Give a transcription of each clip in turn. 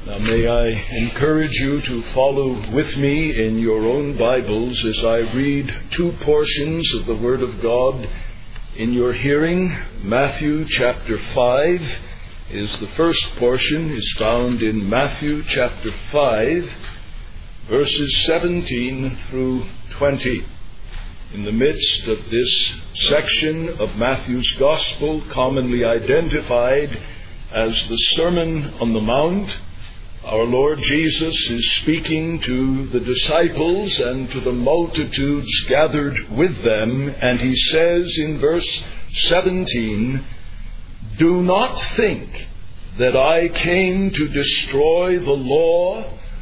Now may I encourage you to follow with me in your own Bibles as I read two portions of the Word of God in your hearing. Matthew chapter 5 is the first portion, is found in Matthew chapter 5, verses 17 through 20. In the midst of this section of Matthew's Gospel, commonly identified as the Sermon on the Mount, our Lord Jesus is speaking to the disciples and to the multitudes gathered with them, and he says in verse 17, "Do not think that I came to destroy the law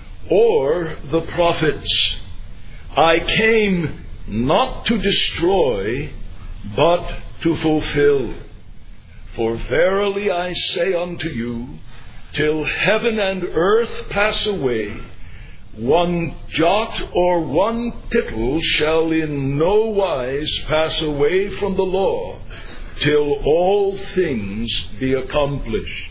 or the prophets. I came not to destroy, but to fulfill. For verily I say unto you, till heaven and earth pass away, one jot or one tittle shall in no wise pass away from the law, till all things be accomplished.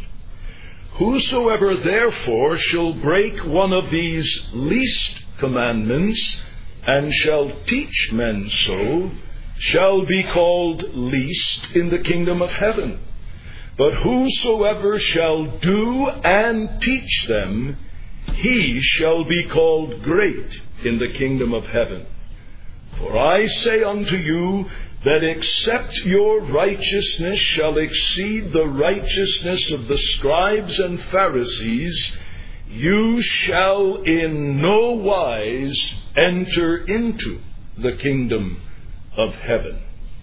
Whosoever therefore shall break one of these least commandments, and shall teach men so, shall be called least in the kingdom of heaven. But whosoever shall do and teach them, he shall be called great in the kingdom of heaven. For I say unto you, that except your righteousness shall exceed the righteousness of the scribes and Pharisees, you shall in no wise enter into the kingdom of heaven."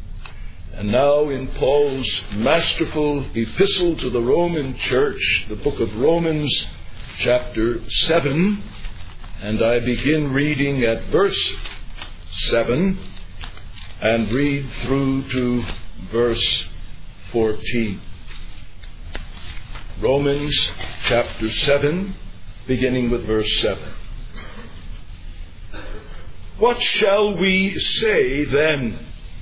And now in Paul's masterful epistle to the Roman church, the book of Romans chapter 7, and I begin reading at verse 7 and read through to verse 14. Romans chapter 7, beginning with verse 7. "What shall we say then?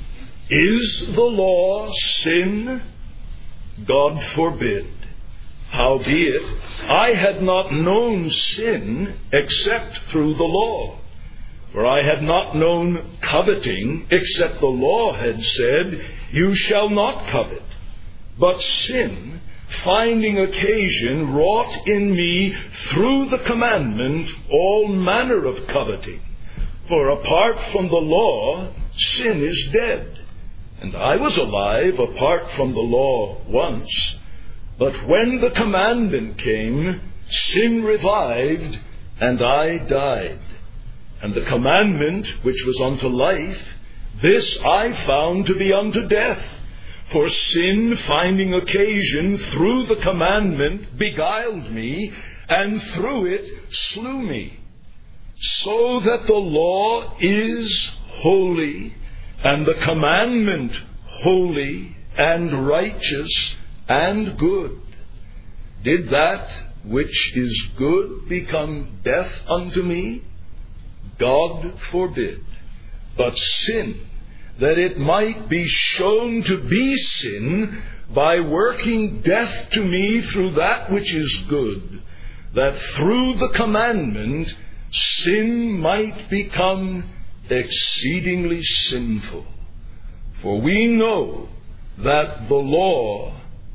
Is the law sin? God forbid. Howbeit, I had not known sin except through the law. For I had not known coveting except the law had said, You shall not covet. But sin, finding occasion, wrought in me through the commandment all manner of coveting. For apart from the law, sin is dead. And I was alive apart from the law once. But when the commandment came, sin revived, and I died. And the commandment which was unto life, this I found to be unto death. For sin, finding occasion through the commandment, beguiled me, and through it slew me. So that the law is holy, and the commandment holy and righteous and good. Did that which is good become death unto me? God forbid. But sin, that it might be shown to be sin, by working death to me through that which is good, that through the commandment sin might become exceedingly sinful. For we know that the law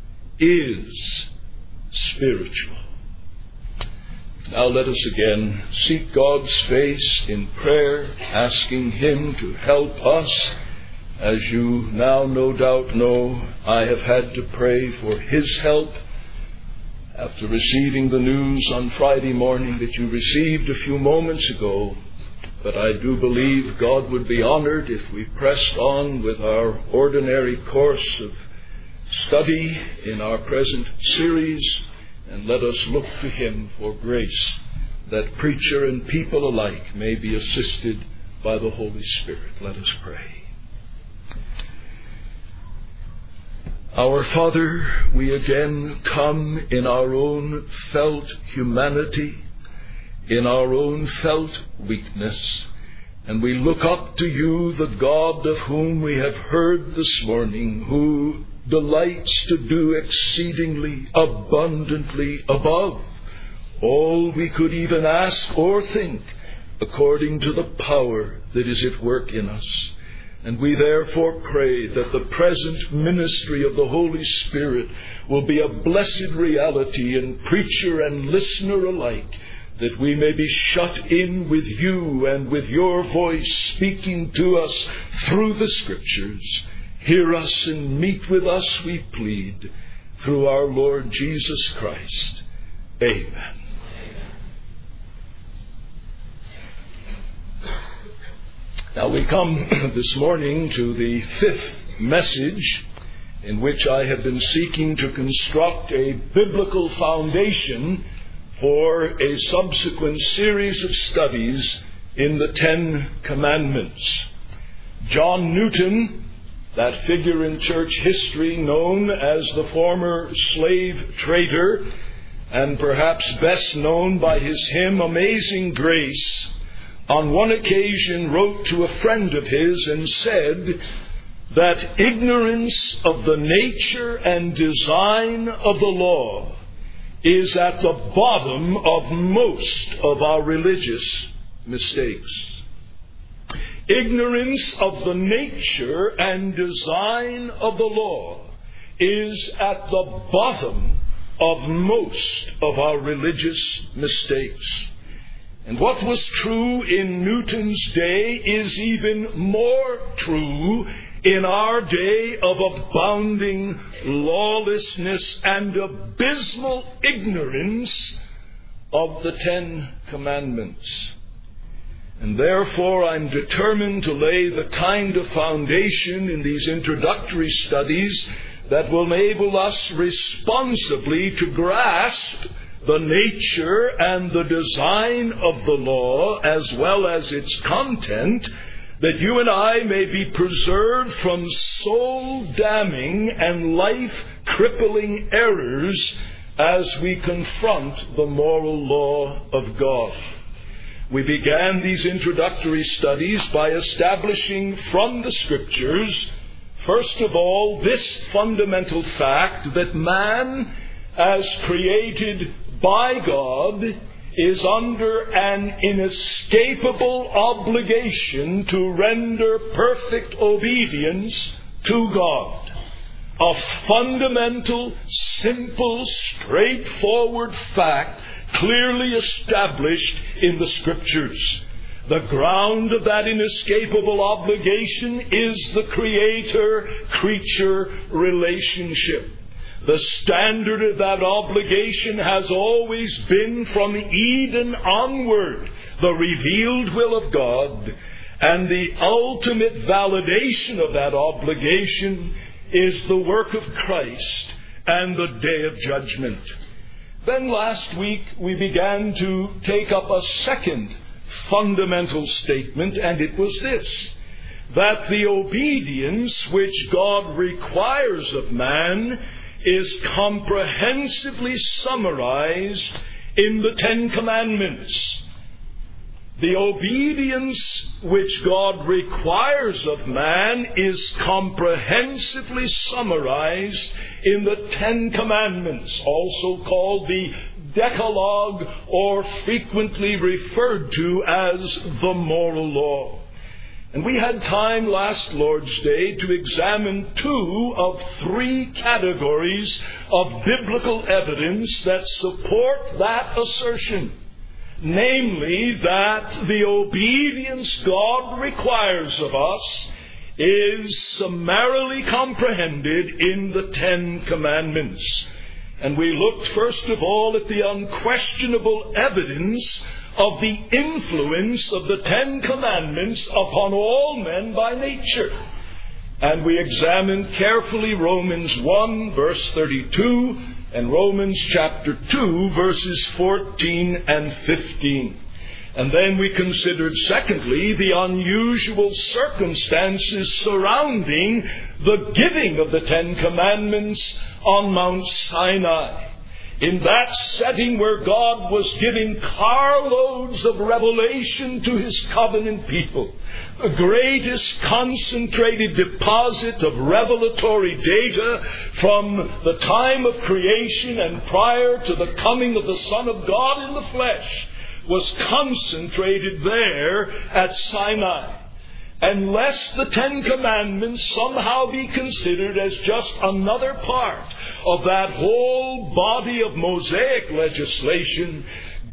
is spiritual." Now let us again seek God's face in prayer, asking Him to help us. As you now no doubt know, I have had to pray for His help after receiving the news on Friday morning that you received a few moments ago. But I do believe God would be honored if we pressed on with our ordinary course of study in our present series, and let us look to Him for grace, that preacher and people alike may be assisted by the Holy Spirit. Let us pray. Our Father, we again come in our own felt humanity, in our own felt weakness, and we look up to you, the God of whom we have heard this morning, who delights to do exceedingly abundantly above all we could even ask or think, according to the power that is at work in us. And we therefore pray that the present ministry of the Holy Spirit will be a blessed reality in preacher and listener alike, that we may be shut in with you and with your voice speaking to us through the Scriptures. Hear us and meet with us, we plead, through our Lord Jesus Christ. Amen. Now we come this morning to the fifth message in which I have been seeking to construct a biblical foundation for a subsequent series of studies in the Ten Commandments. John Newton, that figure in church history known as the former slave trader, and perhaps best known by his hymn, Amazing Grace, on one occasion wrote to a friend of his and said that ignorance of the nature and design of the law is at the bottom of most of our religious mistakes. Ignorance of the nature and design of the law is at the bottom of most of our religious mistakes. And what was true in Newton's day is even more true in our day of abounding lawlessness and abysmal ignorance of the Ten Commandments. And therefore I'm determined to lay the kind of foundation in these introductory studies that will enable us responsibly to grasp the nature and the design of the law as well as its content, that you and I may be preserved from soul-damning and life-crippling errors as we confront the moral law of God. We began these introductory studies by establishing from the Scriptures, first of all, this fundamental fact that man, as created by God, is under an inescapable obligation to render perfect obedience to God. A fundamental, simple, straightforward fact clearly established in the Scriptures. The ground of that inescapable obligation is the Creator-creature relationship. The standard of that obligation has always been from Eden onward, the revealed will of God, and the ultimate validation of that obligation is the work of Christ and the day of judgment. Then last week we began to take up a second fundamental statement, and it was this: that the obedience which God requires of man is comprehensively summarized in the Ten Commandments. The obedience which God requires of man is comprehensively summarized in the Ten Commandments, also called the Decalogue, or frequently referred to as the moral law. And we had time last Lord's Day to examine 2 of 3 categories of biblical evidence that support that assertion. Namely, that the obedience God requires of us is summarily comprehended in the Ten Commandments. And we looked first of all at the unquestionable evidence of the influence of the Ten Commandments upon all men by nature. And we examined carefully Romans 1 verse 32 and Romans chapter 2 verses 14 and 15. And then we considered, secondly, the unusual circumstances surrounding the giving of the Ten Commandments on Mount Sinai. in that setting where God was giving carloads of revelation to His covenant people, the greatest concentrated deposit of revelatory data from the time of creation and prior to the coming of the Son of God in the flesh was concentrated there at Sinai. And lest the Ten Commandments somehow be considered as just another part of that whole body of Mosaic legislation,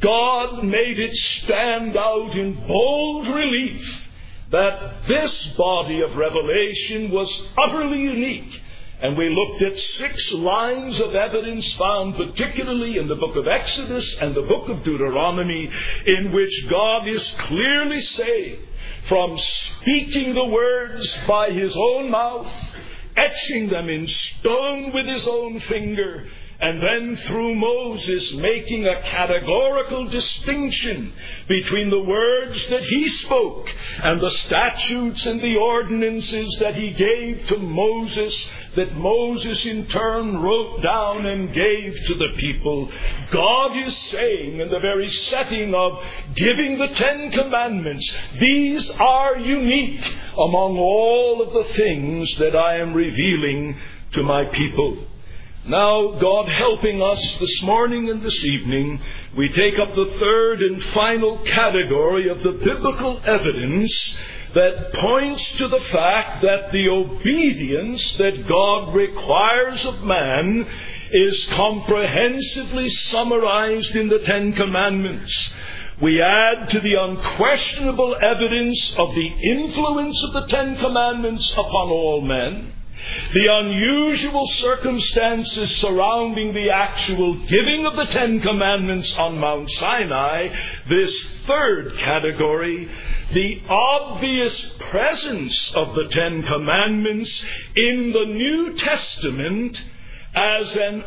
God made it stand out in bold relief that this body of revelation was utterly unique. And we looked at 6 lines of evidence found particularly in the book of Exodus and the book of Deuteronomy, in which God is clearly saying, from speaking the words by His own mouth, etching them in stone with His own finger, and then through Moses making a categorical distinction between the words that he spoke and the statutes and the ordinances that he gave to Moses, that Moses in turn wrote down and gave to the people. God is saying in the very setting of giving the 10 Commandments, these are unique among all of the things that I am revealing to my people. Now, God helping us this morning and this evening, we take up the third and final category of the biblical evidence that points to the fact that the obedience that God requires of man is comprehensively summarized in the 10 Commandments. We add to the unquestionable evidence of the influence of the 10 Commandments upon all men, the unusual circumstances surrounding the actual giving of the 10 Commandments on Mount Sinai, this third category, the obvious presence of the 10 Commandments in the New Testament as an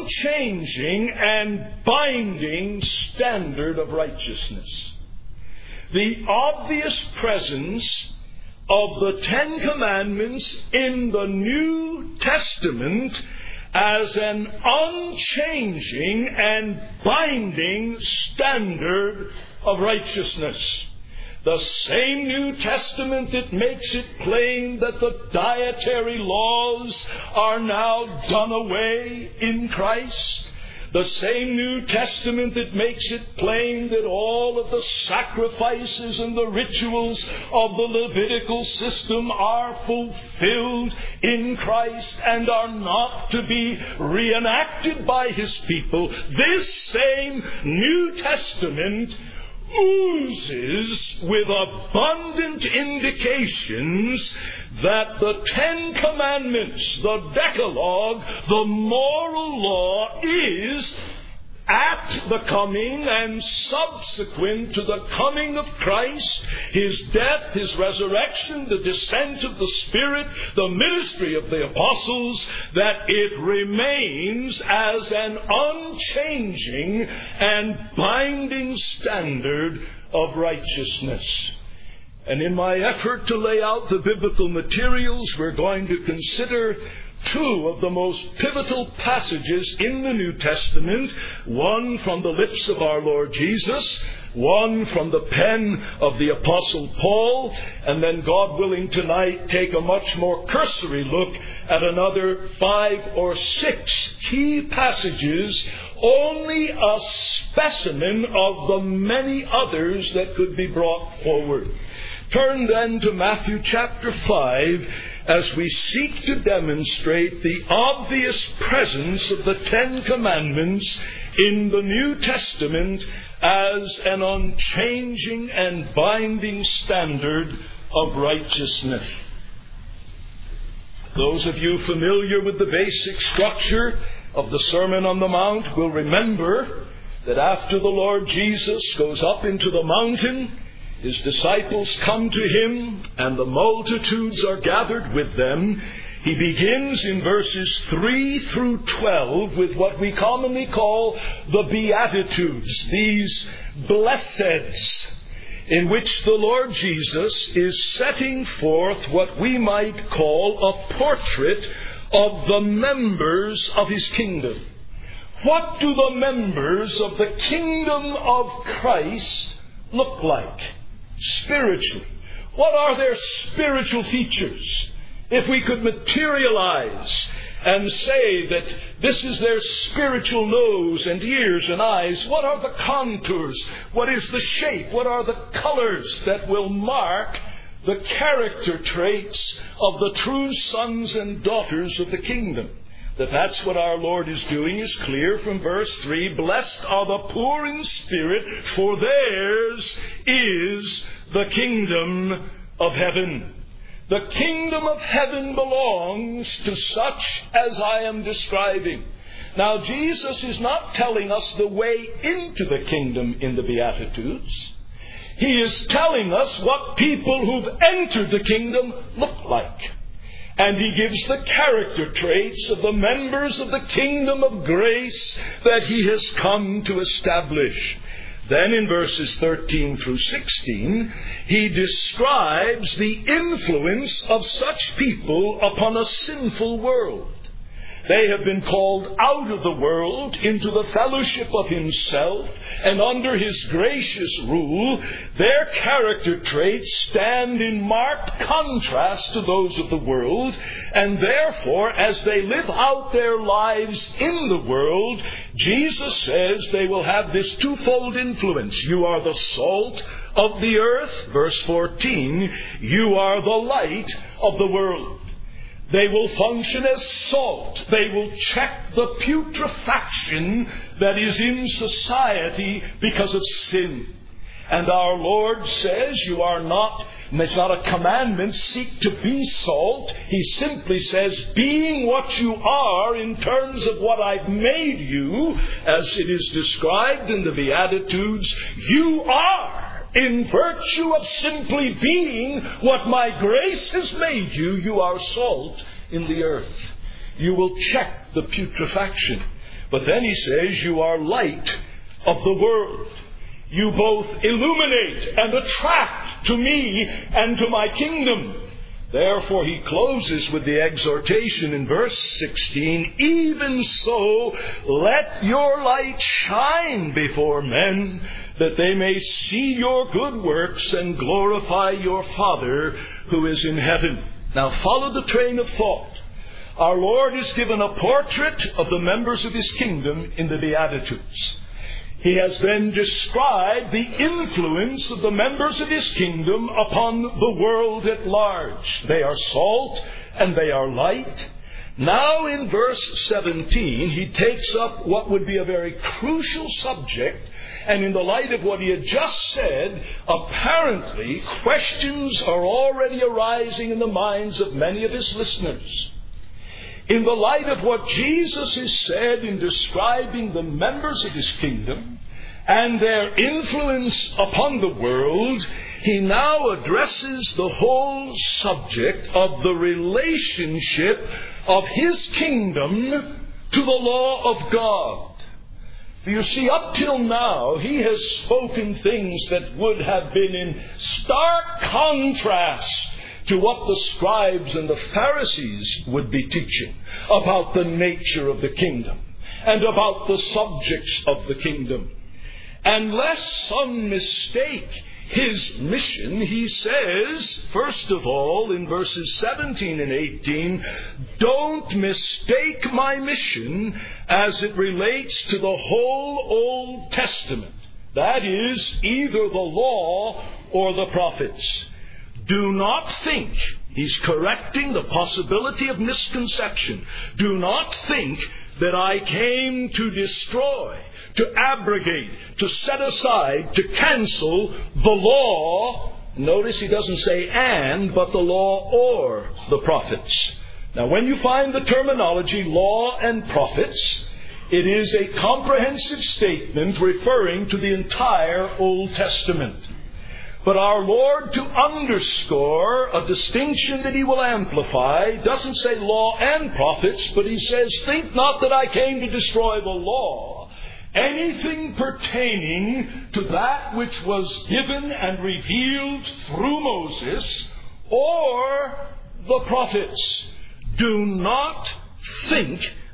unchanging and binding standard of righteousness. The obvious presence of the 10 Commandments in the New Testament as an unchanging and binding standard of righteousness. The same New Testament that makes it plain that the dietary laws are now done away in Christ. The same New Testament that makes it plain that all of the sacrifices and the rituals of the Levitical system are fulfilled in Christ and are not to be reenacted by His people. This same New Testament oozes with abundant indications that the 10 Commandments, the Decalogue, the moral law, is at the coming and subsequent to the coming of Christ, His death, His resurrection, the descent of the Spirit, the ministry of the apostles, that it remains as an unchanging and binding standard of righteousness. And in my effort to lay out the biblical materials, we're going to consider 2 of the most pivotal passages in the New Testament, one from the lips of our Lord Jesus, one from the pen of the Apostle Paul, and then, God willing, tonight take a much more cursory look at another 5 or 6 key passages, only a specimen of the many others that could be brought forward. Turn then to Matthew chapter 5 as we seek to demonstrate the obvious presence of the 10 Commandments in the New Testament as an unchanging and binding standard of righteousness. Those of you familiar with the basic structure of the Sermon on the Mount will remember that after the Lord Jesus goes up into the mountain, His disciples come to Him, and the multitudes are gathered with them. He begins in verses 3 through 12 with what we commonly call the Beatitudes, these blesseds, in which the Lord Jesus is setting forth what we might call a portrait of the members of His kingdom. What do the members of the kingdom of Christ look like spiritually? What are their spiritual features? If we could materialize and say that this is their spiritual nose and ears and eyes, what are the contours? What is the shape? What are the colors that will mark the character traits of the true sons and daughters of the kingdom? That's what our Lord is doing is clear from verse 3. Blessed are the poor in spirit, for theirs is the kingdom of heaven. The kingdom of heaven belongs to such as I am describing. Now, Jesus is not telling us the way into the kingdom in the Beatitudes. He is telling us what people who've entered the kingdom look like. And he gives the character traits of the members of the kingdom of grace that he has come to establish. Then in verses 13 through 16, he describes the influence of such people upon a sinful world. They have been called out of the world into the fellowship of himself, and under his gracious rule, their character traits stand in marked contrast to those of the world, and therefore, as they live out their lives in the world, Jesus says they will have this twofold influence. You are the salt of the earth, verse 14. You are the light of the world. They will function as salt. They will check the putrefaction that is in society because of sin. And our Lord says you are not, and it's not a commandment, seek to be salt. He simply says, being what you are in terms of what I've made you, as it is described in the Beatitudes, you are. In virtue of simply being what my grace has made you, you are salt in the earth. You will check the putrefaction. But then he says you are light of the world. You both illuminate and attract to me and to my kingdom. Therefore he closes with the exhortation in verse 16, even so let your light shine before men, that they may see your good works and glorify your Father who is in heaven. Now follow the train of thought. Our Lord is given a portrait of the members of his kingdom in the Beatitudes. He has then described the influence of the members of his kingdom upon the world at large. They are salt and they are light. Now in verse 17, he takes up what would be a very crucial subject, and in the light of what he had just said, apparently questions are already arising in the minds of many of his listeners. In the light of what Jesus has said in describing the members of his kingdom and their influence upon the world, he now addresses the whole subject of the relationship of his kingdom to the law of God. For you see, up till now, he has spoken things that would have been in stark contrast to what the scribes and the Pharisees would be teaching about the nature of the kingdom and about the subjects of the kingdom. And lest some mistake his mission, he says, first of all, in verses 17 and 18, don't mistake my mission as it relates to the whole Old Testament. That is, either the law or the prophets. Do not think, he's correcting the possibility of misconception. Do not think that I came to destroy, to abrogate, to set aside, to cancel the law. Notice he doesn't say and, but the law or the prophets. Now when you find the terminology law and prophets, it is a comprehensive statement referring to the entire Old Testament. But our Lord, to underscore a distinction that he will amplify, doesn't say law and prophets, but he says, think not that I came to destroy the law. Anything pertaining to that which was given and revealed through Moses or the prophets. Do not think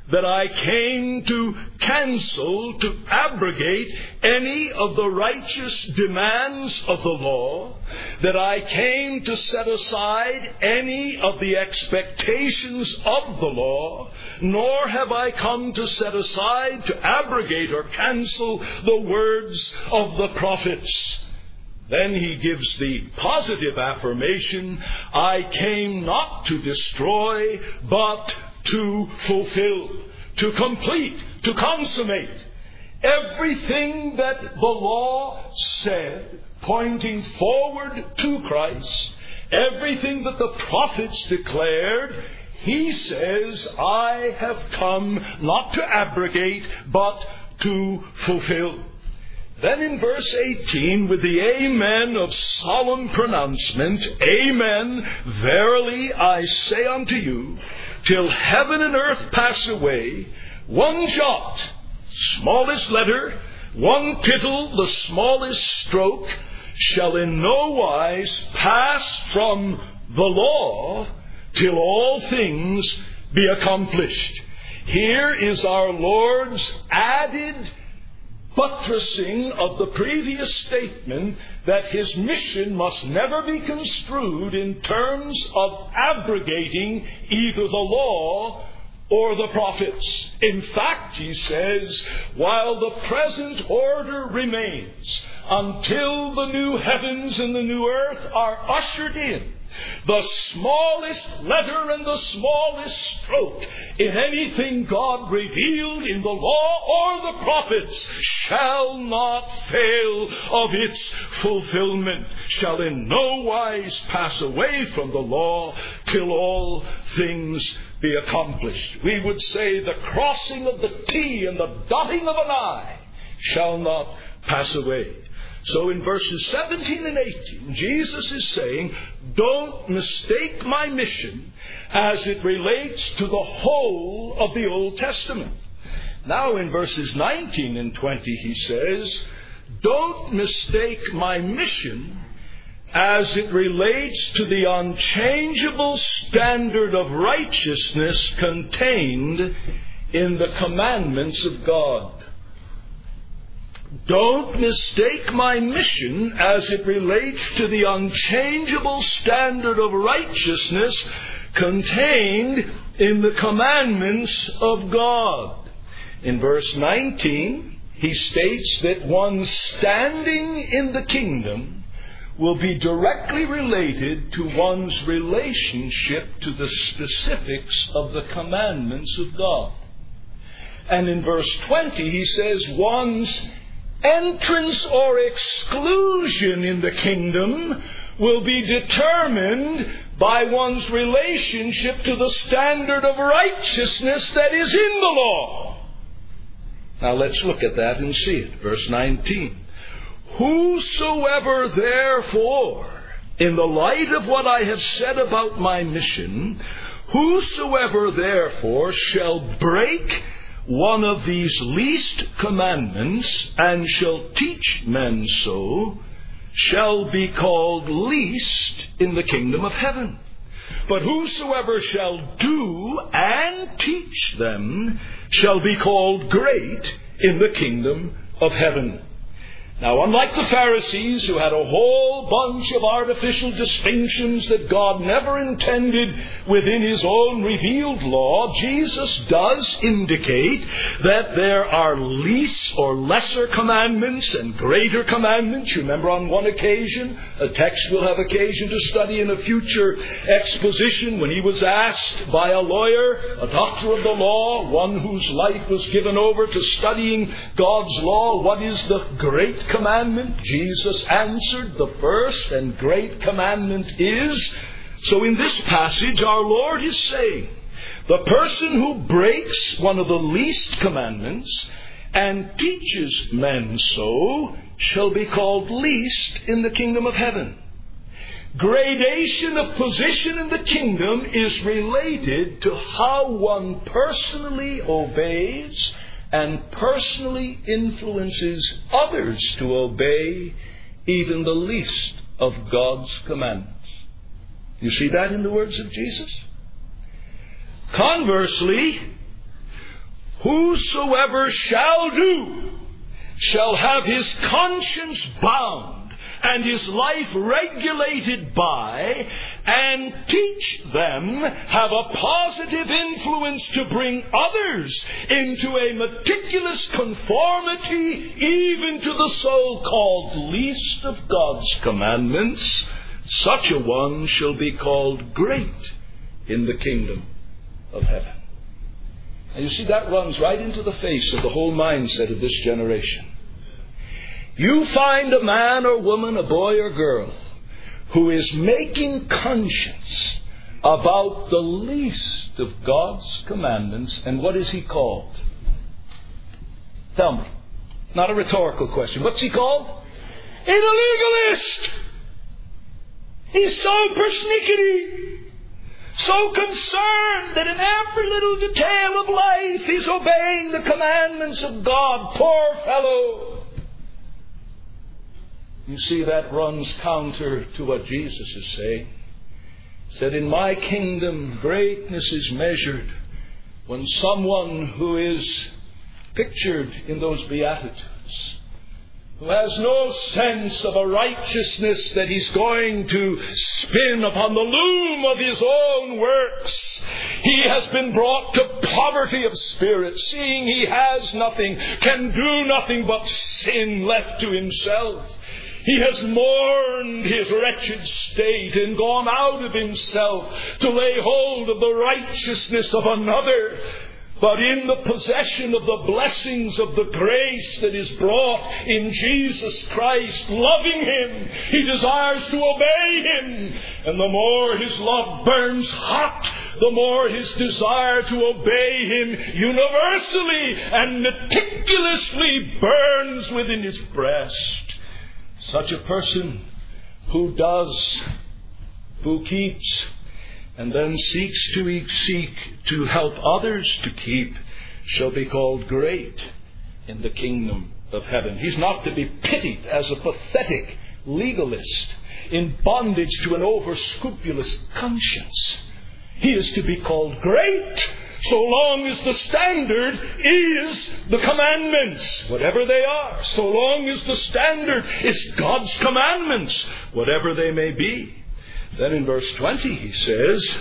that I came to cancel, to abrogate any of the righteous demands of the law, that I came to set aside any of the expectations of the law, nor have I come to set aside, to abrogate or cancel the words of the prophets. Then he gives the positive affirmation, I came not to destroy, but to fulfill, to complete, to consummate everything that the law said, pointing forward to Christ, everything that the prophets declared. He says, I have come not to abrogate, but to fulfill. Then in verse 18, with the amen of solemn pronouncement, Amen, verily I say unto you, till heaven and earth pass away, one jot, smallest letter, one tittle, the smallest stroke, shall in no wise pass from the law till all things be accomplished. Here is our Lord's added buttressing of the previous statement that his mission must never be construed in terms of abrogating either the law or the prophets. In fact, he says, while the present order remains, until the new heavens and the new earth are ushered in, the smallest letter and the smallest stroke in anything God revealed in the law or the prophets shall not fail of its fulfillment, shall in no wise pass away from the law till all things be accomplished. We would say the crossing of the T and the dotting of an I shall not pass away. So in verses 17 and 18, Jesus is saying, don't mistake my mission as it relates to the whole of the Old Testament. Now in verses 19 and 20 he says, don't mistake my mission as it relates to the unchangeable standard of righteousness contained in the commandments of God. Don't mistake my mission as it relates to the unchangeable standard of righteousness contained in the commandments of God. In verse 19, he states that one standing in the kingdom will be directly related to one's relationship to the specifics of the commandments of God. And in verse 20, he says one's entrance or exclusion in the kingdom will be determined by one's relationship to the standard of righteousness that is in the law. Now let's look at that and see it. Verse 19. Whosoever therefore, in the light of what I have said about my mission, whosoever therefore shall break one of these least commandments, and shall teach men so, shall be called least in the kingdom of heaven. But whosoever shall do and teach them shall be called great in the kingdom of heaven. Now, unlike the Pharisees, who had a whole bunch of artificial distinctions that God never intended within his own revealed law, Jesus does indicate that there are least or lesser commandments and greater commandments. You remember on one occasion, a text we'll have occasion to study in a future exposition, when he was asked by a lawyer, a doctor of the law, one whose life was given over to studying God's law, what is the great commandment? Jesus answered, the first and great commandment is. So in this passage our Lord is saying, the person who breaks one of the least commandments and teaches men so shall be called least in the kingdom of heaven. Gradation of position in the kingdom is related to how one personally obeys and personally influences others to obey even the least of God's commandments. You see that in the words of Jesus? Conversely, whosoever shall do shall have his conscience bound and his life regulated by, and teach them, have a positive influence to bring others into a meticulous conformity even to the so-called least of God's commandments, such a one shall be called great in the kingdom of heaven. And you see, that runs right into the face of the whole mindset of this generation. You find a man or woman, a boy or girl, who is making conscience about the least of God's commandments, and what is he called? Tell me. Not a rhetorical question. What's he called? He's a legalist. He's so persnickety, so concerned that in every little detail of life he's obeying the commandments of God. Poor fellow. You see, that runs counter to what Jesus is saying. He said, in my kingdom, greatness is measured when someone who is pictured in those Beatitudes, who has no sense of a righteousness that he's going to spin upon the loom of his own works. He has been brought to poverty of spirit, seeing he has nothing, can do nothing but sin left to himself. He has mourned his wretched state and gone out of himself to lay hold of the righteousness of another. But in the possession of the blessings of the grace that is brought in Jesus Christ, loving Him, he desires to obey Him. And the more his love burns hot, the more his desire to obey Him universally and meticulously burns within his breast. Such a person who does, who keeps, and then seeks to help others to keep, shall be called great in the kingdom of heaven. He's not to be pitied as a pathetic legalist in bondage to an over-scrupulous conscience. He is to be called great so long as the standard is the commandments, whatever they are. So long as the standard is God's commandments, whatever they may be. Then in verse 20 he says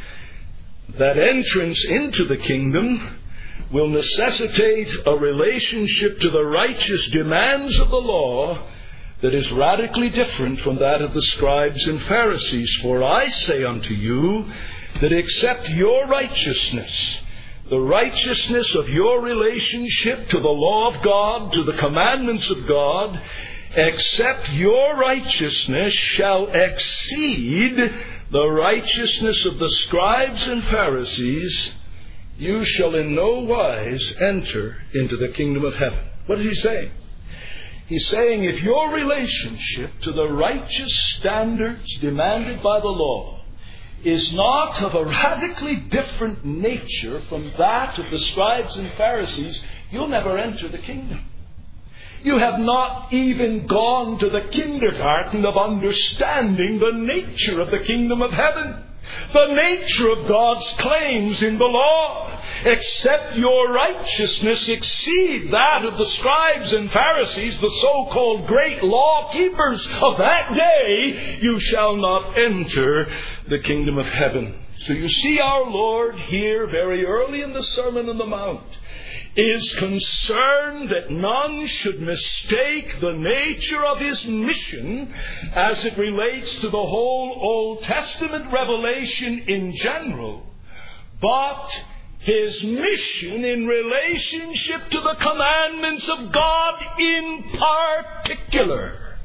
that entrance into the kingdom will necessitate a relationship to the righteous demands of the law that is radically different from that of the scribes and Pharisees. For I say unto you that except your righteousness, the righteousness of your relationship to the law of God, to the commandments of God, except your righteousness shall exceed the righteousness of the scribes and Pharisees, you shall in no wise enter into the kingdom of heaven. What is he saying? He's saying if your relationship to the righteous standards demanded by the law is not of a radically different nature from that of the scribes and Pharisees, you'll never enter the kingdom. You have not even gone to the kindergarten of understanding the nature of the kingdom of heaven, the nature of God's claims in the law. Except your righteousness exceed that of the scribes and Pharisees, the so-called great law keepers of that day, you shall not enter the kingdom of heaven. So you see, our Lord here very early in the Sermon on the Mount is concerned that none should mistake the nature of His mission as it relates to the whole Old Testament revelation in general, but His mission in relationship to the commandments of God in particular.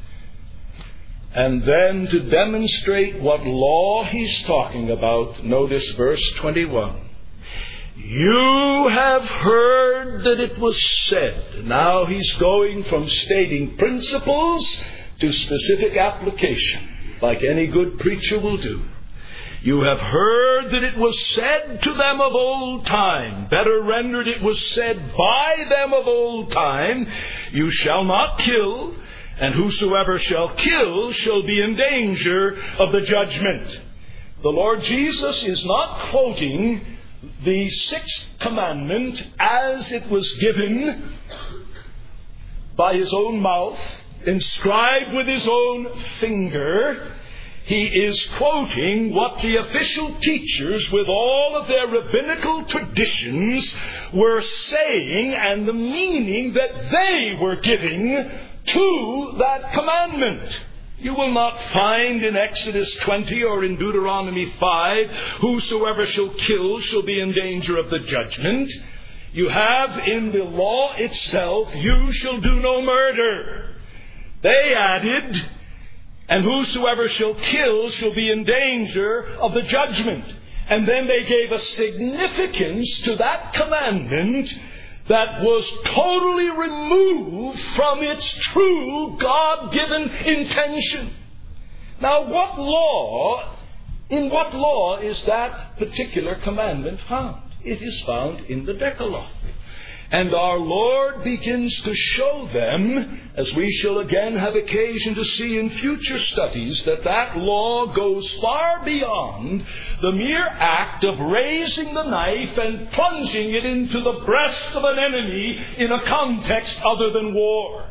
And then to demonstrate what law He's talking about, notice verse 21. You have heard that it was said. Now he's going from stating principles to specific application, like any good preacher will do. You have heard that it was said to them of old time. Better rendered, it was said by them of old time, you shall not kill, and whosoever shall kill shall be in danger of the judgment. The Lord Jesus is not quoting the sixth commandment, as it was given by his own mouth, inscribed with his own finger, he is quoting what the official teachers, with all of their rabbinical traditions, were saying, and the meaning that they were giving to that commandment. You will not find in Exodus 20 or in Deuteronomy 5, whosoever shall kill shall be in danger of the judgment. You have in the law itself, you shall do no murder. They added, and whosoever shall kill shall be in danger of the judgment. And then they gave a significance to that commandment that was totally removed from its true God-given intention. Now, in what law is that particular commandment found? It is found in the Decalogue. And our Lord begins to show them, as we shall again have occasion to see in future studies, that law goes far beyond the mere act of raising the knife and plunging it into the breast of an enemy in a context other than war.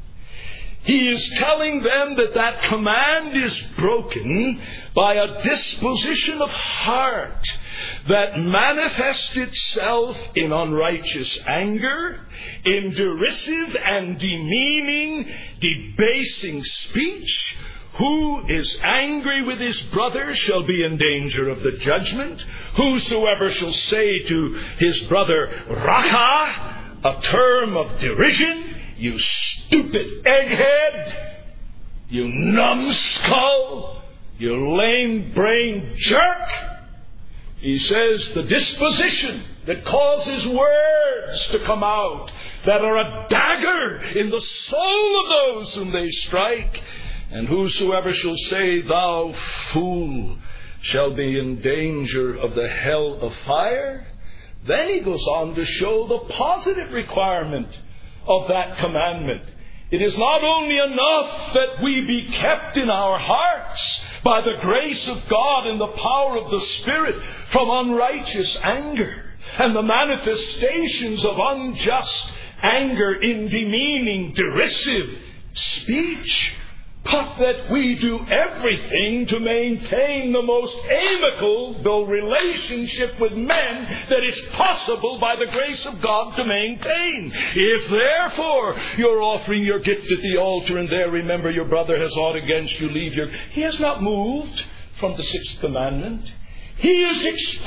He is telling them that command is broken by a disposition of heart that manifests itself in unrighteous anger, in derisive and demeaning, debasing speech. Who is angry with his brother shall be in danger of the judgment. Whosoever shall say to his brother, Raka, a term of derision, you stupid egghead, you numbskull, you lame-brained jerk. He says the disposition that causes words to come out that are a dagger in the soul of those whom they strike. And whosoever shall say, thou fool, shall be in danger of the hell of fire. Then he goes on to show the positive requirement of that commandment. It is not only enough that we be kept in our hearts by the grace of God and the power of the Spirit from unrighteous anger and the manifestations of unjust anger in demeaning, derisive speech, but that we do everything to maintain the most amicable relationship with men that is possible by the grace of God to maintain. If therefore you're offering your gift at the altar and there remember your brother has aught against you, leave your... He has not moved from the sixth commandment. He is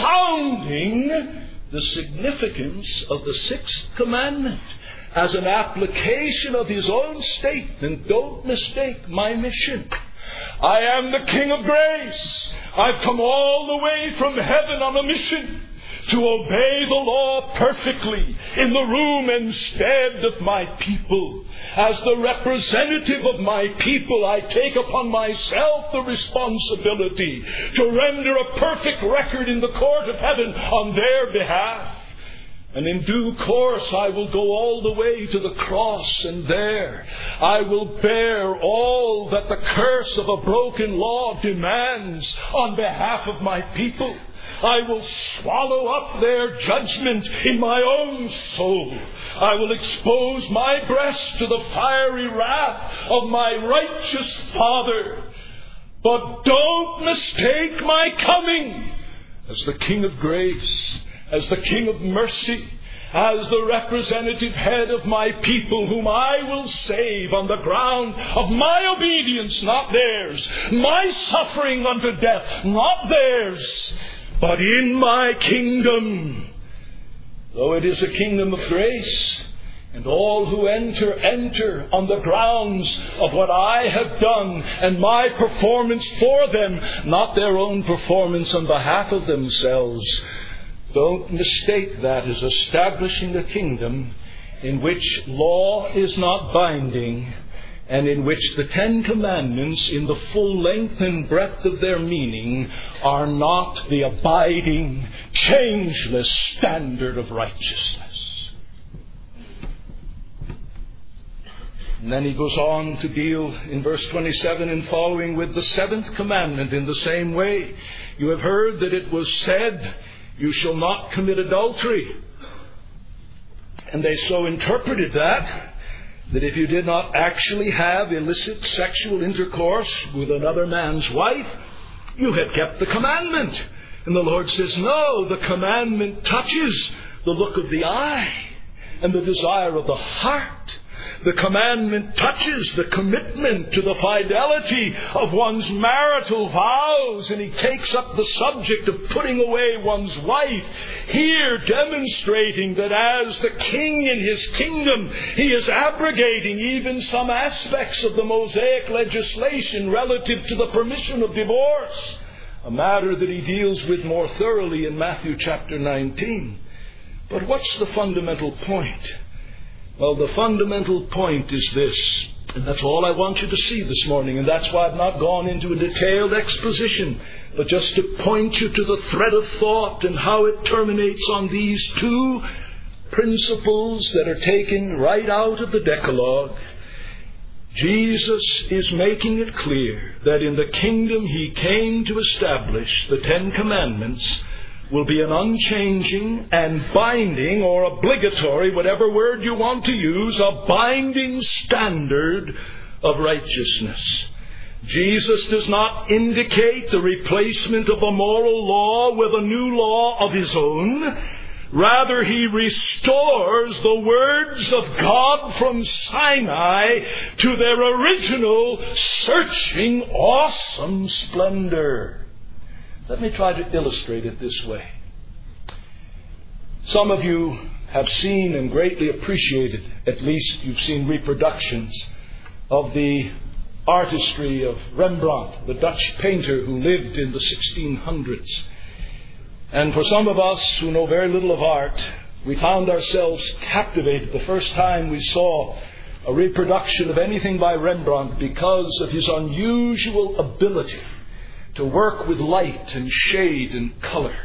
expounding the significance of the sixth commandment as an application of his own statement. Don't mistake my mission. I am the King of grace. I've come all the way from heaven on a mission to obey the law perfectly in the room and stead of my people. As the representative of my people, I take upon myself the responsibility to render a perfect record in the court of heaven on their behalf. And in due course I will go all the way to the cross, and there I will bear all that the curse of a broken law demands on behalf of my people. I will swallow up their judgment in my own soul. I will expose my breast to the fiery wrath of my righteous Father. But don't mistake my coming as the King of grace, as the King of mercy, as the representative head of my people, whom I will save on the ground of my obedience, not theirs, my suffering unto death, not theirs, but in my kingdom. Though it is a kingdom of grace, and all who enter on the grounds of what I have done and my performance for them, not their own performance on behalf of themselves. Don't mistake that as establishing a kingdom in which law is not binding, and in which the Ten Commandments, in the full length and breadth of their meaning, are not the abiding, changeless standard of righteousness. And then he goes on to deal in verse 27 and following with the seventh commandment in the same way. You have heard that it was said you shall not commit adultery. And they so interpreted that if you did not actually have illicit sexual intercourse with another man's wife, you had kept the commandment. And the Lord says, no, the commandment touches the look of the eye and the desire of the heart. The commandment touches the commitment to the fidelity of one's marital vows, and he takes up the subject of putting away one's wife, here demonstrating that as the king in his kingdom, he is abrogating even some aspects of the Mosaic legislation relative to the permission of divorce, a matter that he deals with more thoroughly in Matthew chapter 19. But what's the fundamental point? Well, the fundamental point is this, and that's all I want you to see this morning, and that's why I've not gone into a detailed exposition, but just to point you to the thread of thought and how it terminates on these two principles that are taken right out of the Decalogue. Jesus is making it clear that in the kingdom he came to establish, the Ten Commandments will be an unchanging and binding or obligatory, whatever word you want to use, a binding standard of righteousness. Jesus does not indicate the replacement of a moral law with a new law of his own. Rather, he restores the words of God from Sinai to their original, searching, awesome splendor. Let me try to illustrate it this way. Some of you have seen and greatly appreciated, at least you've seen reproductions of the artistry of Rembrandt, the Dutch painter who lived in the 1600s. And for some of us who know very little of art, we found ourselves captivated the first time we saw a reproduction of anything by Rembrandt because of his unusual ability to work with light and shade and color.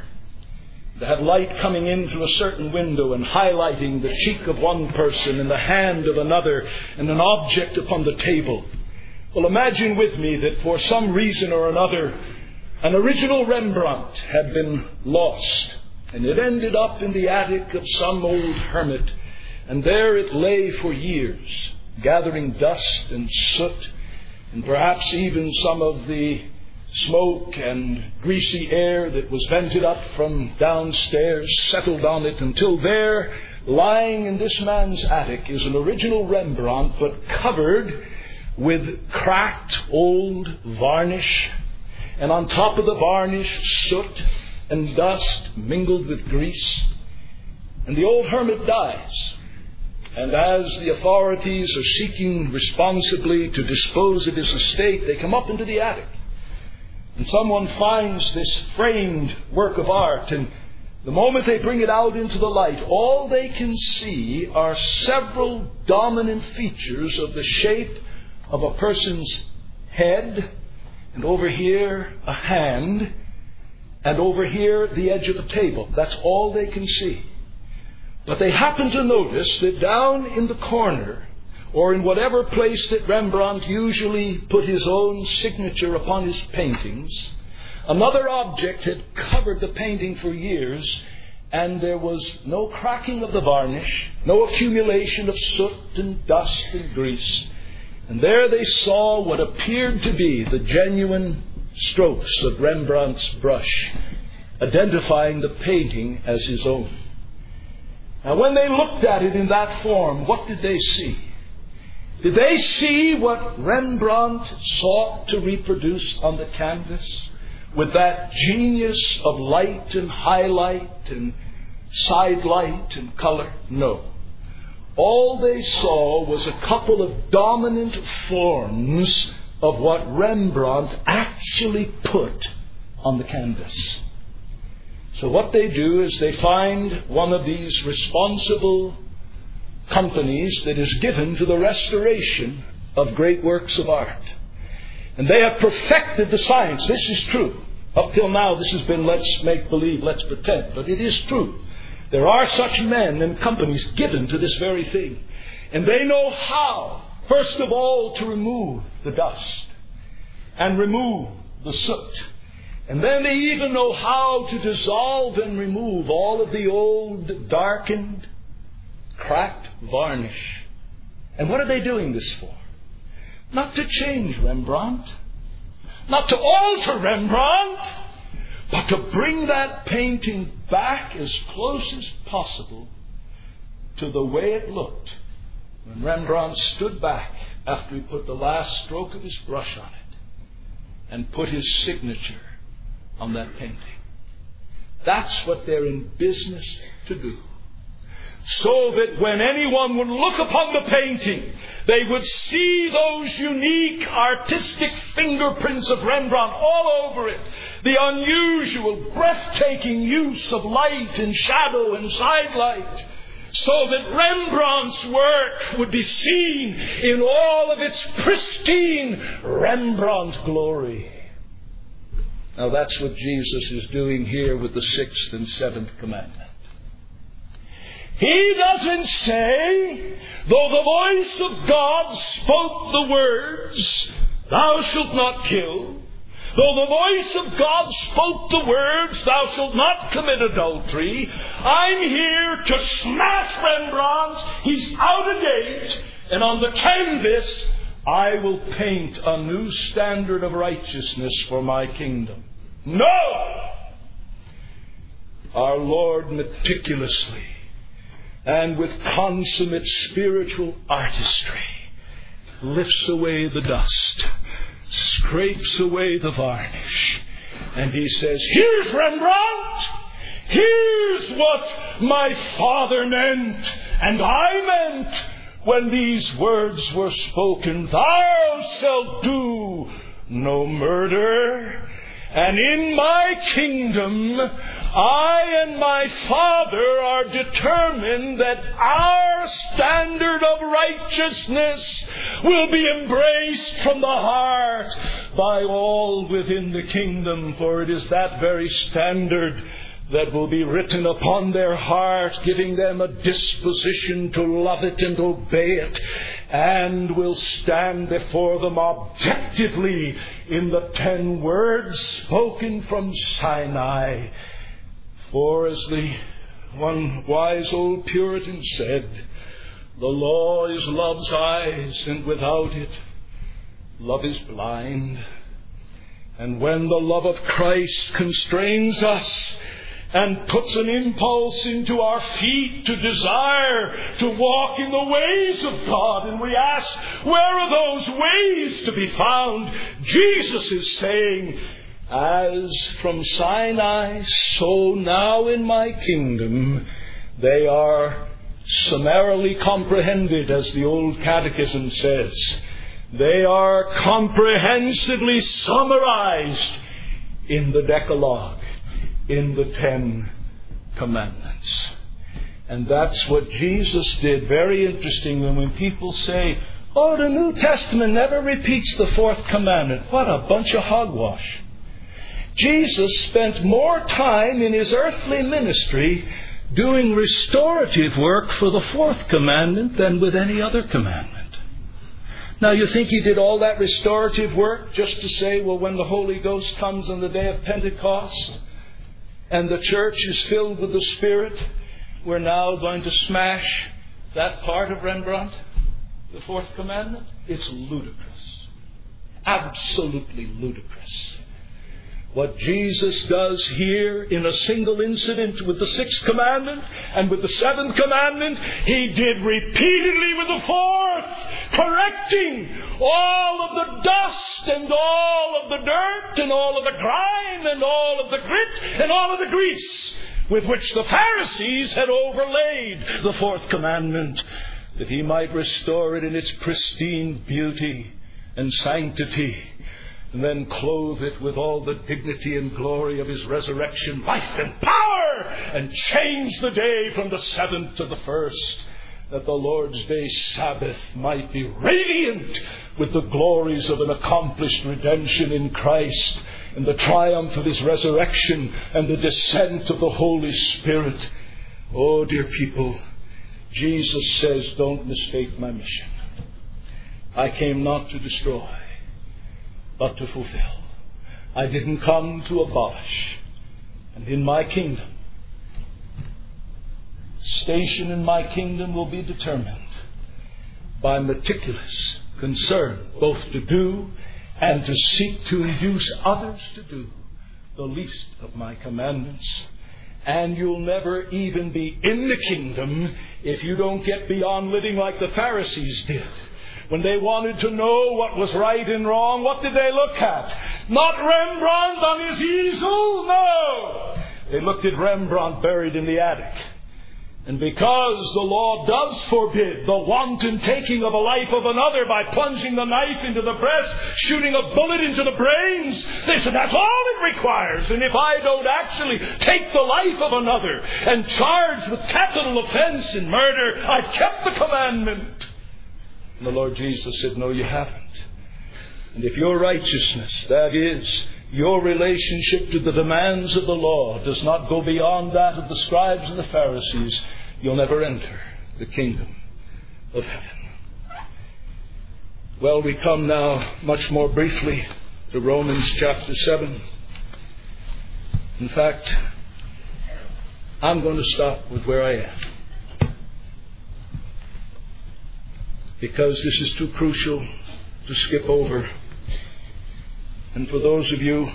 To have light coming in through a certain window and highlighting the cheek of one person and the hand of another and an object upon the table. Well, imagine with me that for some reason or another, an original Rembrandt had been lost, and it ended up in the attic of some old hermit, and there it lay for years, gathering dust and soot, and perhaps even some of the smoke and greasy air that was vented up from downstairs settled on it, until there, lying in this man's attic, is an original Rembrandt, but covered with cracked old varnish, and on top of the varnish, soot and dust mingled with grease. And the old hermit dies. And as the authorities are seeking responsibly to dispose of his estate, they come up into the attic. And someone finds this framed work of art, and the moment they bring it out into the light, all they can see are several dominant features of the shape of a person's head, and over here a hand, and over here the edge of a table. That's all they can see. But they happen to notice that down in the corner, or in whatever place that Rembrandt usually put his own signature upon his paintings, another object had covered the painting for years, and there was no cracking of the varnish, no accumulation of soot and dust and grease. And there they saw what appeared to be the genuine strokes of Rembrandt's brush, identifying the painting as his own. Now, when they looked at it in that form, what did they see? Did they see what Rembrandt sought to reproduce on the canvas with that genius of light and highlight and side light and color? No. All they saw was a couple of dominant forms of what Rembrandt actually put on the canvas. So what they do is they find one of these responsible companies that is given to the restoration of great works of art. And they have perfected the science. This is true. Up till now this has been let's make believe, let's pretend. But it is true. There are such men and companies given to this very thing. And they know how, first of all, to remove the dust and remove the soot And then they even know how to dissolve and remove all of the old, darkened, cracked varnish. And what are they doing this for? Not to change Rembrandt, not to alter Rembrandt, but to bring that painting back as close as possible to the way it looked when Rembrandt stood back after he put the last stroke of his brush on it and put his signature on that painting. That's what they're in business to do. So that when anyone would look upon the painting, they would see those unique artistic fingerprints of Rembrandt all over it. The unusual, breathtaking use of light and shadow and sidelight. So that Rembrandt's work would be seen in all of its pristine Rembrandt glory. Now that's what Jesus is doing here with the 6th and 7th commandment. He doesn't say, though the voice of God spoke the words, "Thou shalt not kill," though the voice of God spoke the words, "Thou shalt not commit adultery," I'm here to smash Rembrandt. He's out of date. And on the canvas, I will paint a new standard of righteousness for my kingdom. No! Our Lord meticulously and with consummate spiritual artistry lifts away the dust, scrapes away the varnish, and he says, "Here's Rembrandt! Here's what my Father meant, and I meant when these words were spoken. Thou shalt do no murder. And in my kingdom, I and my Father are determined that our standard of righteousness will be embraced from the heart by all within the kingdom. For it is that very standard that will be written upon their heart, giving them a disposition to love it and obey it, and will stand before them objectively in the 10 words spoken from Sinai. For as the one wise old Puritan said, the law is love's eyes, and without it, love is blind. And when the love of Christ constrains us, and puts an impulse into our feet to desire to walk in the ways of God, and we ask, where are those ways to be found? Jesus is saying, as from Sinai, so now in my kingdom, they are summarily comprehended, as the old catechism says. They are comprehensively summarized in the Decalogue, in the 10 commandments. And that's what Jesus did. Very interesting when people say, oh, the New Testament never repeats the 4th commandment. What a bunch of hogwash. Jesus spent more time in his earthly ministry doing restorative work for the 4th commandment than with any other commandment. Now, you think he did all that restorative work just to say, well, when the Holy Ghost comes on the day of Pentecost, and the church is filled with the Spirit, we're now going to smash that part of Rembrandt, the 4th commandment? It's ludicrous. Absolutely ludicrous. What Jesus does here in a single incident with the 6th commandment and with the 7th commandment, he did repeatedly with the 4th, correcting all of the dust and all of the dirt and all of the grime and all of the grit and all of the grease with which the Pharisees had overlaid the 4th commandment, that he might restore it in its pristine beauty and sanctity, and then clothe it with all the dignity and glory of his resurrection, life and power, and change the day from the 7th to the 1st, that the Lord's Day Sabbath might be radiant with the glories of an accomplished redemption in Christ, and the triumph of his resurrection, and the descent of the Holy Spirit. Oh, dear people, Jesus says, don't mistake my mission. I came not to destroy, but to fulfill. I didn't come to abolish. And in my kingdom, station in my kingdom will be determined by meticulous concern, both to do and to seek to induce others to do the least of my commandments. And you'll never even be in the kingdom if you don't get beyond living like the Pharisees did. When they wanted to know what was right and wrong, what did they look at? Not Rembrandt on his easel, no! They looked at Rembrandt buried in the attic. And because the law does forbid the wanton taking of a life of another by plunging the knife into the breast, shooting a bullet into the brains, they said that's all it requires. And if I don't actually take the life of another and charge with capital offense in murder, I've kept the commandment. And the Lord Jesus said, no, you haven't. And if your righteousness, that is, your relationship to the demands of the law, does not go beyond that of the scribes and the Pharisees, you'll never enter the kingdom of heaven. Well, we come now much more briefly to Romans chapter 7. In fact, I'm going to stop with where I am, because this is too crucial to skip over. And for those of you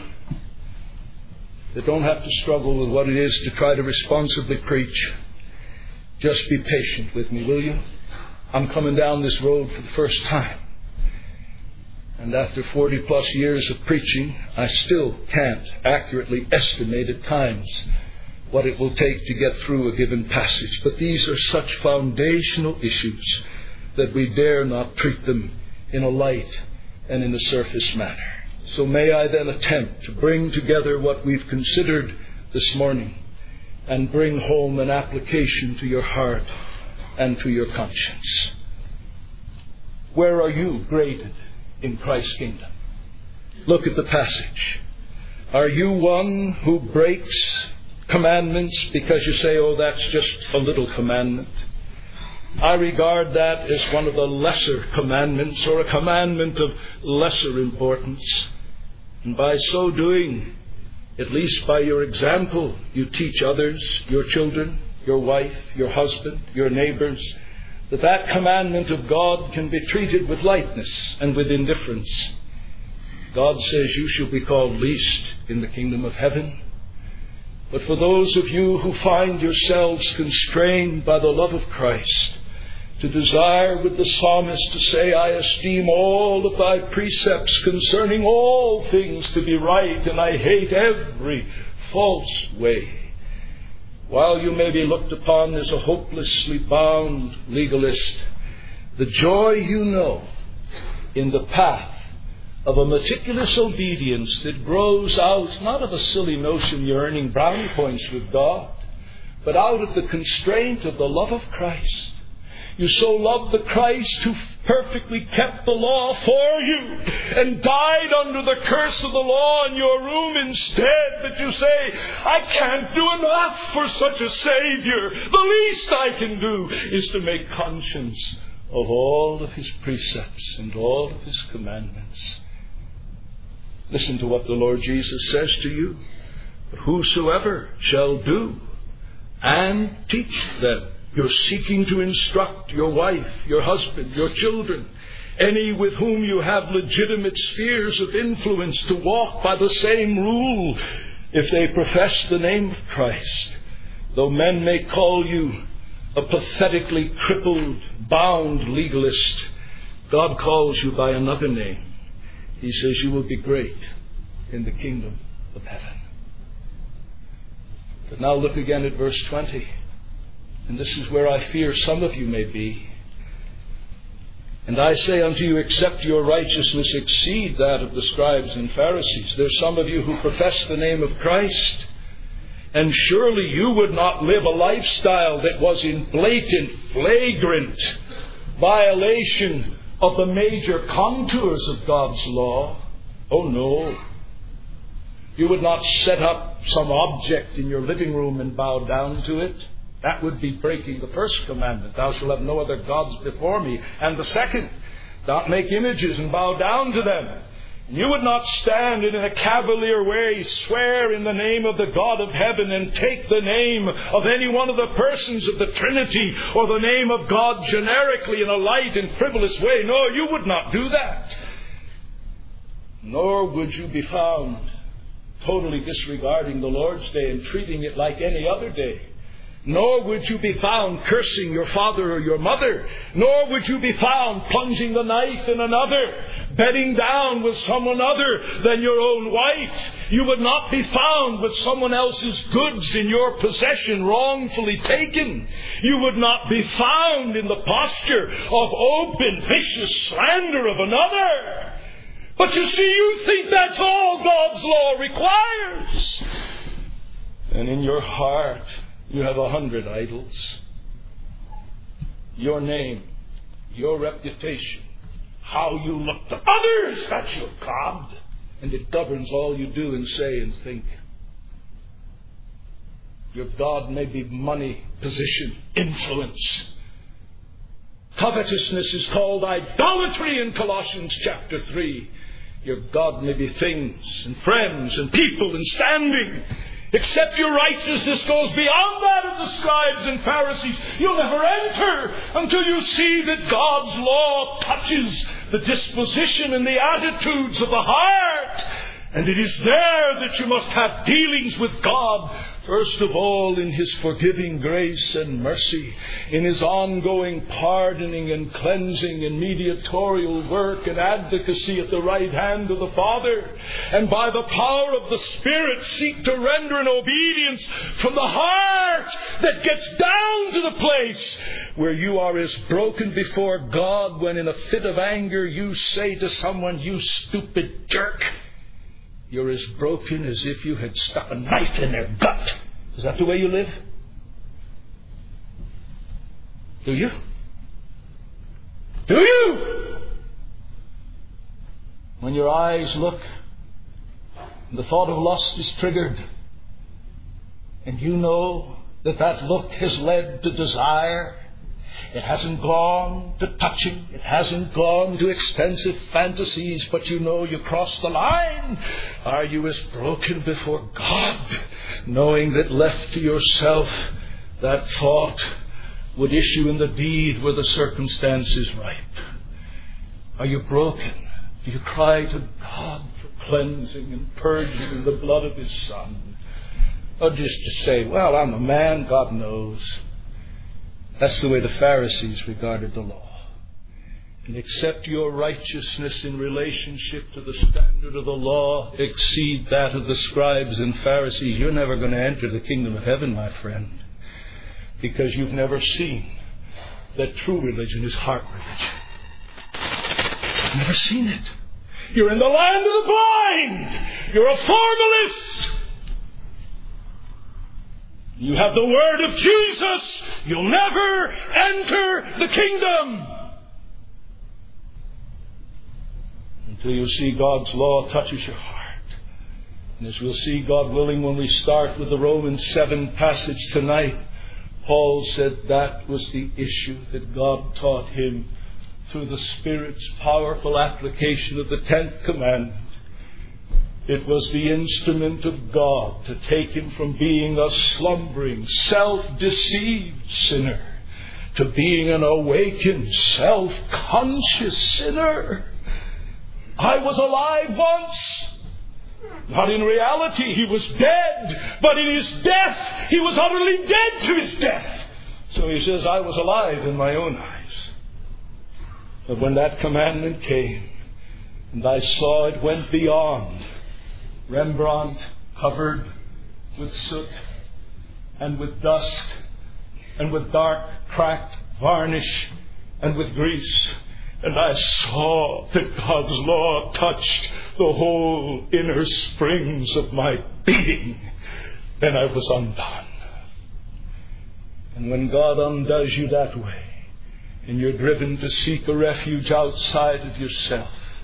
that don't have to struggle with what it is to try to responsibly preach, just be patient with me, will you? I'm coming down this road for the first time. And after 40 plus years of preaching, I still can't accurately estimate at times what it will take to get through a given passage. But these are such foundational issues that we dare not treat them in a light and in a surface manner. So may I then attempt to bring together what we've considered this morning and bring home an application to your heart and to your conscience. Where are you graded in Christ's kingdom? Look at the passage. Are you one who breaks commandments because you say, oh, that's just a little commandment? I regard that as one of the lesser commandments, or a commandment of lesser importance. And by so doing, at least by your example, you teach others, your children, your wife, your husband, your neighbors, that commandment of God can be treated with lightness and with indifference. God says you shall be called least in the kingdom of heaven. But for those of you who find yourselves constrained by the love of Christ, to desire with the psalmist to say, I esteem all of thy precepts concerning all things to be right, and I hate every false way. While you may be looked upon as a hopelessly bound legalist, the joy you know in the path of a meticulous obedience that grows out not of a silly notion you're earning brownie points with God, but out of the constraint of the love of Christ. You so love the Christ who perfectly kept the law for you and died under the curse of the law in your room instead, that you say, I can't do enough for such a Savior. The least I can do is to make conscience of all of His precepts and all of His commandments. Listen to what the Lord Jesus says to you. But whosoever shall do and teach them. You're seeking to instruct your wife, your husband, your children, any with whom you have legitimate spheres of influence, to walk by the same rule if they profess the name of Christ. Though men may call you a pathetically crippled, bound legalist, God calls you by another name. He says you will be great in the kingdom of heaven. But now look again at verse 20. And this is where I fear some of you may be. And I say unto you, except your righteousness exceed that of the scribes and Pharisees. There's some of you who profess the name of Christ, and surely you would not live a lifestyle that was in blatant, flagrant violation of the major contours of God's law. Oh no. You would not set up some object in your living room and bow down to it. That would be breaking the first commandment. Thou shalt have no other gods before me. And the second, don't make images and bow down to them. You would not stand and in a cavalier way swear in the name of the God of heaven and take the name of any one of the persons of the Trinity or the name of God generically in a light and frivolous way. No, you would not do that. Nor would you be found totally disregarding the Lord's Day and treating it like any other day. Nor would you be found cursing your father or your mother. Nor would you be found plunging the knife in another, bedding down with someone other than your own wife. You would not be found with someone else's goods in your possession wrongfully taken. You would not be found in the posture of open, vicious slander of another. But you see, you think that's all God's law requires. And in your heart, you have 100 idols. Your name, your reputation, how you look to others, that's your God. And it governs all you do and say and think. Your God may be money, position, influence. Covetousness is called idolatry in Colossians chapter 3. Your God may be things and friends and people and standing. Except your righteousness goes beyond that of the scribes and Pharisees, you'll never enter until you see that God's law touches the disposition and the attitudes of the heart. And it is there that you must have dealings with God, first of all in His forgiving grace and mercy, in His ongoing pardoning and cleansing and mediatorial work and advocacy at the right hand of the Father, and by the power of the Spirit seek to render an obedience from the heart that gets down to the place where you are as broken before God when in a fit of anger you say to someone, "You stupid jerk." You're as broken as if you had stuck a knife in their gut. Is that the way you live? Do you? Do you? When your eyes look, and the thought of lust is triggered, and you know that that look has led to desire, it hasn't gone to touching. It hasn't gone to expensive fantasies, but you know you crossed the line. Are you as broken before God, knowing that left to yourself, that thought would issue in the deed were the circumstances right? Are you broken? Do you cry to God for cleansing and purging in the blood of His Son? Or just to say, well, I'm a man, God knows. That's the way the Pharisees regarded the law. And except your righteousness in relationship to the standard of the law exceed that of the scribes and Pharisees, you're never going to enter the kingdom of heaven, my friend. Because you've never seen that true religion is heart religion. You've never seen it. You're in the land of the blind. You're a formalist. You have the word of Jesus. You'll never enter the kingdom until you see God's law touches your heart. And as we'll see, God willing, when we start with the Romans 7 passage tonight, Paul said that was the issue that God taught him through the Spirit's powerful application of the 10th commandment. It was the instrument of God to take him from being a slumbering, self-deceived sinner to being an awakened, self-conscious sinner. I was alive once. Not in reality, he was dead, but in his death, he was utterly dead to his death. So he says, I was alive in my own eyes. But when that commandment came, and I saw it went beyond Rembrandt covered with soot and with dust and with dark cracked varnish and with grease, and I saw that God's law touched the whole inner springs of my being, then I was undone. And when God undoes you that way, and you're driven to seek a refuge outside of yourself,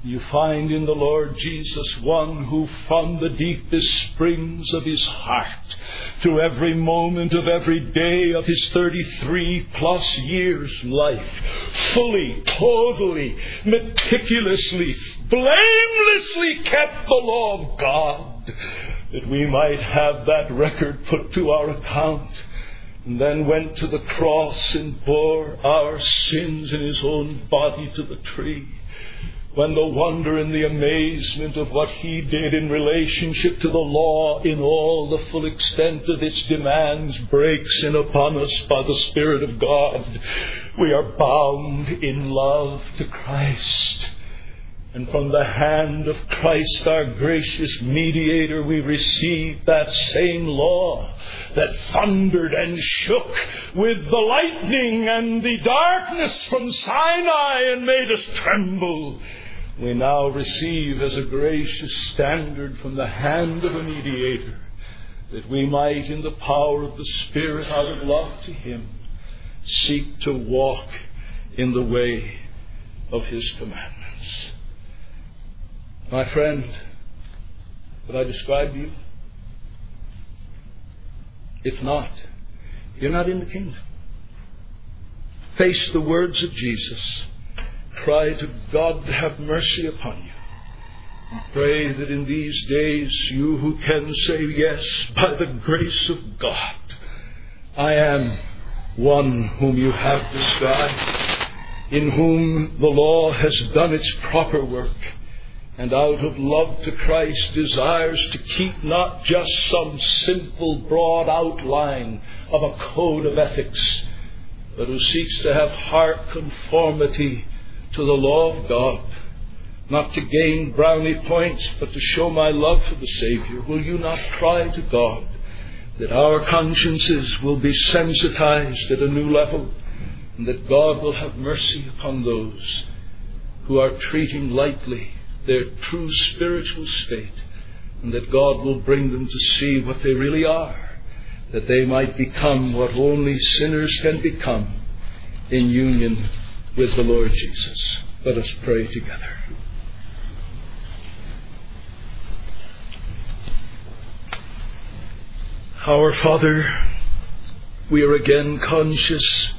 You find in the Lord Jesus one who from the deepest springs of his heart, through every moment of every day of his 33-plus years' life, fully, totally, meticulously, blamelessly kept the law of God, that we might have that record put to our account, and then went to the cross and bore our sins in his own body to the tree. When the wonder and the amazement of what he did in relationship to the law in all the full extent of its demands breaks in upon us by the Spirit of God, we are bound in love to Christ. And from the hand of Christ, our gracious mediator, we receive that same law that thundered and shook with the lightning and the darkness from Sinai and made us tremble. We now receive as a gracious standard from the hand of a mediator, that we might, in the power of the Spirit, out of love to him, seek to walk in the way of his commandments. My friend, did I describe you? If not, you're not in the kingdom. Face the words of Jesus. Cry to God to have mercy upon you. And pray that in these days, you who can say yes, by the grace of God, I am one whom you have described, in whom the law has done its proper work, and out of love to Christ desires to keep not just some simple broad outline of a code of ethics, but who seeks to have heart conformity to the law of God, not to gain brownie points, but to show my love for the Savior. Will you not cry to God that our consciences will be sensitized at a new level, and that God will have mercy upon those who are treating lightly their true spiritual state, and that God will bring them to see what they really are, that they might become what only sinners can become in union with the Lord Jesus. Let us pray together. Our Father, we are again conscious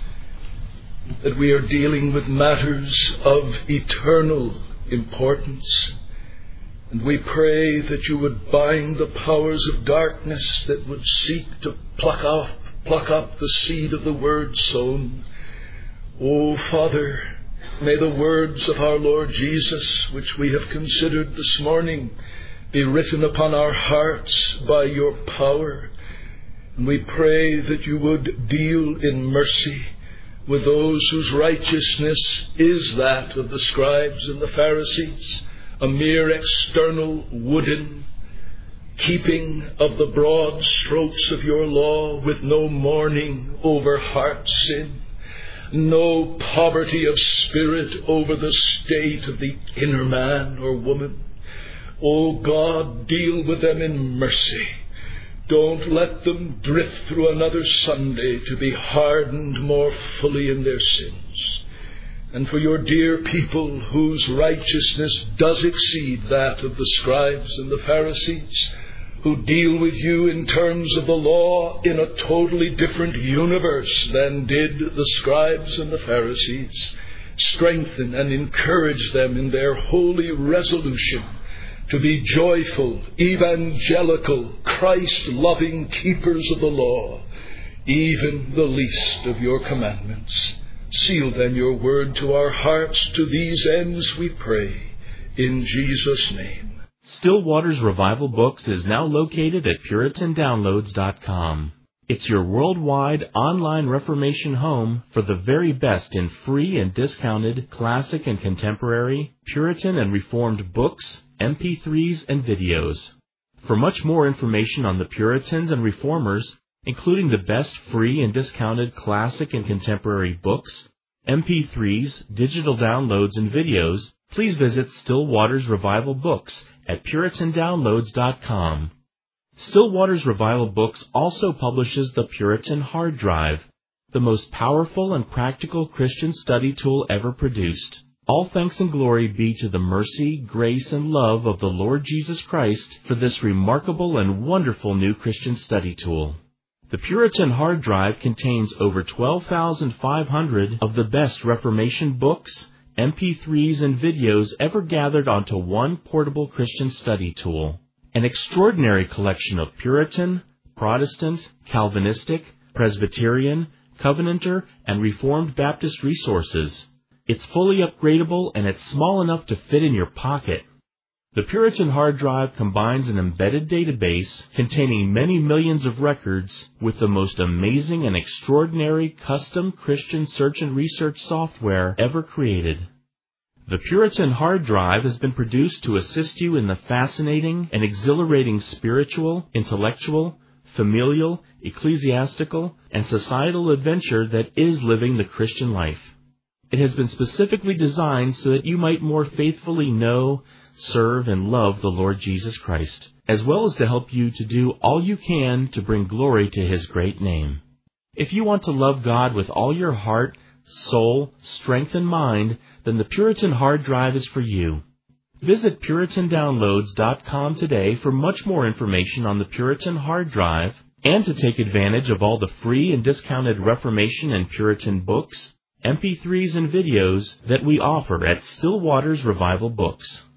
that we are dealing with matters of eternal importance, and we pray that you would bind the powers of darkness that would seek to pluck up the seed of the word sown. O Father, may the words of our Lord Jesus, which we have considered this morning, be written upon our hearts by your power. And we pray that you would deal in mercy with those whose righteousness is that of the scribes and the Pharisees, a mere external wooden keeping of the broad strokes of your law, with no mourning over heart sin, no poverty of spirit over the state of the inner man or woman. O God, deal with them in mercy. Don't let them drift through another Sunday to be hardened more fully in their sins. And for your dear people whose righteousness does exceed that of the scribes and the Pharisees, who deal with you in terms of the law in a totally different universe than did the scribes and the Pharisees, strengthen and encourage them in their holy resolution to be joyful, evangelical, Christ-loving keepers of the law, even the least of your commandments. Seal then your word to our hearts. To these ends we pray, in Jesus' name. Still Waters Revival Books is now located at PuritanDownloads.com. It's your worldwide online Reformation home for the very best in free and discounted classic and contemporary, Puritan and Reformed books, MP3s, and videos. For much more information on the Puritans and Reformers, including the best free and discounted classic and contemporary books, MP3s, digital downloads, and videos, please visit Still Waters Revival Books at PuritanDownloads.com. Still Waters Revival Books also publishes the Puritan Hard Drive, the most powerful and practical Christian study tool ever produced. All thanks and glory be to the mercy, grace, and love of the Lord Jesus Christ for this remarkable and wonderful new Christian study tool. The Puritan hard drive contains over 12,500 of the best Reformation books, MP3s, and videos ever gathered onto one portable Christian study tool. An extraordinary collection of Puritan, Protestant, Calvinistic, Presbyterian, Covenanter, and Reformed Baptist resources. It's fully upgradable and it's small enough to fit in your pocket. The Puritan hard drive combines an embedded database containing many millions of records with the most amazing and extraordinary custom Christian search and research software ever created. The Puritan hard drive has been produced to assist you in the fascinating and exhilarating spiritual, intellectual, familial, ecclesiastical, and societal adventure that is living the Christian life. It has been specifically designed so that you might more faithfully know, serve, and love the Lord Jesus Christ, as well as to help you to do all you can to bring glory to His great name. If you want to love God with all your heart, soul, strength, and mind, then the Puritan hard drive is for you. Visit PuritanDownloads.com today for much more information on the Puritan hard drive and to take advantage of all the free and discounted Reformation and Puritan books, MP3s, and videos that we offer at Still Waters Revival Books.